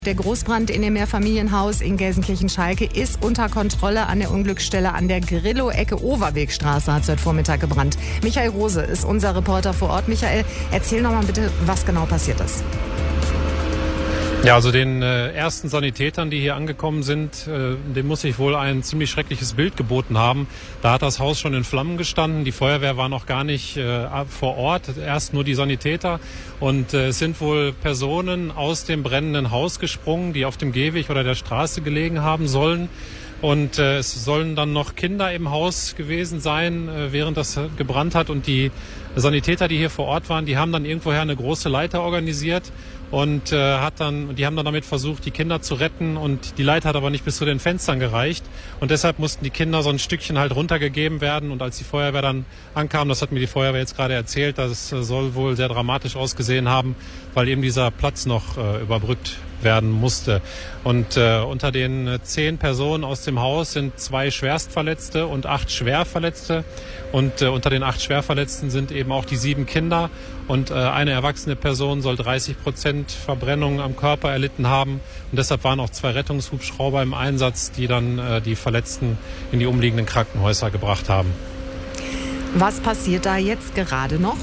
Der Großbrand in dem Mehrfamilienhaus in Gelsenkirchen-Schalke ist unter Kontrolle. An der Unglücksstelle an der Grillo-Ecke Overwegstraße hat es heute Vormittag gebrannt. Michael Rose ist unser Reporter vor Ort. Michael, erzähl noch mal bitte, was genau passiert ist. Ja, also den ersten Sanitätern, die hier angekommen sind, dem muss sich wohl ein ziemlich schreckliches Bild geboten haben. Da hat das Haus schon in Flammen gestanden. Die Feuerwehr war noch gar nicht vor Ort, erst nur die Sanitäter. Und es sind wohl Personen aus dem brennenden Haus gesprungen, die auf dem Gehweg oder der Straße gelegen haben sollen. Und es sollen dann noch Kinder im Haus gewesen sein, während das gebrannt hat. Und die Sanitäter, die hier vor Ort waren, die haben dann irgendwoher eine große Leiter organisiert und die haben dann damit versucht, die Kinder zu retten. Und die Leiter hat aber nicht bis zu den Fenstern gereicht. Und deshalb mussten die Kinder so ein Stückchen halt runtergegeben werden. Und als die Feuerwehr dann ankam, das hat mir die Feuerwehr jetzt gerade erzählt, das soll wohl sehr dramatisch ausgesehen haben, weil eben dieser Platz noch überbrückt werden musste. Und unter den 10 Personen aus dem Haus sind 2 Schwerstverletzte und 8 Schwerverletzte. Und unter den 8 Schwerverletzten sind eben auch die 7 Kinder. Und eine erwachsene Person soll 30% Verbrennung am Körper erlitten haben. Und deshalb waren auch 2 Rettungshubschrauber im Einsatz, die dann die Verletzten in die umliegenden Krankenhäuser gebracht haben. Was passiert da jetzt gerade noch?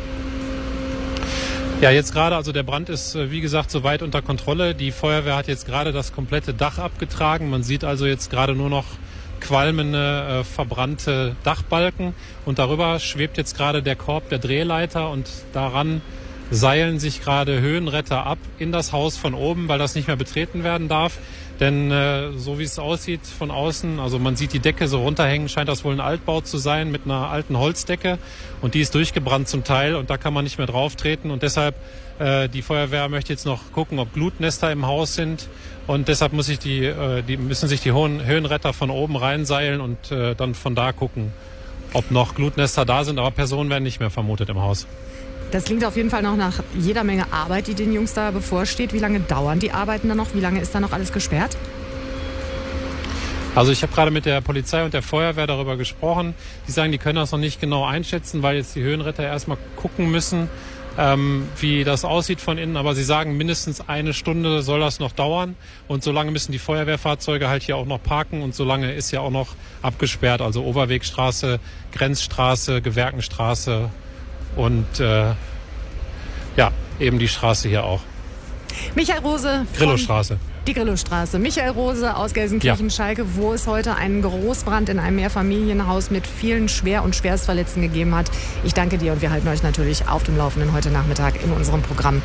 Ja, jetzt gerade, also der Brand ist, wie gesagt, soweit unter Kontrolle. Die Feuerwehr hat jetzt gerade das komplette Dach abgetragen. Man sieht also jetzt gerade nur noch qualmende, verbrannte Dachbalken. Und darüber schwebt jetzt gerade der Korb der Drehleiter und daran seilen sich gerade Höhenretter ab in das Haus von oben, weil das nicht mehr betreten werden darf. Denn so wie es aussieht von außen, also man sieht die Decke so runterhängen, scheint das wohl ein Altbau zu sein mit einer alten Holzdecke. Und die ist durchgebrannt zum Teil und da kann man nicht mehr drauf treten. Und deshalb, die Feuerwehr möchte jetzt noch gucken, ob Glutnester im Haus sind. Und deshalb müssen sich die hohen Höhenretter von oben reinseilen und dann von da gucken, ob noch Glutnester da sind. Aber Personen werden nicht mehr vermutet im Haus. Das klingt auf jeden Fall noch nach jeder Menge Arbeit, die den Jungs da bevorsteht. Wie lange dauern die Arbeiten dann noch? Wie lange ist da noch alles gesperrt? Also ich habe gerade mit der Polizei und der Feuerwehr darüber gesprochen. Die sagen, die können das noch nicht genau einschätzen, weil jetzt die Höhenretter erstmal gucken müssen, wie das aussieht von innen. Aber sie sagen, mindestens 1 Stunde soll das noch dauern. Und solange müssen die Feuerwehrfahrzeuge halt hier auch noch parken. Und solange ist ja auch noch abgesperrt. Also Overwegstraße, Grenzstraße, Gewerkenstraße und eben die Straße hier auch. Michael Rose. Grillo-Straße. Die Grillo-Straße. Michael Rose aus Gelsenkirchen-Schalke, wo es heute einen Großbrand in einem Mehrfamilienhaus mit vielen Schwer- und Schwerstverletzten gegeben hat. Ich danke dir und wir halten euch natürlich auf dem Laufenden heute Nachmittag in unserem Programm.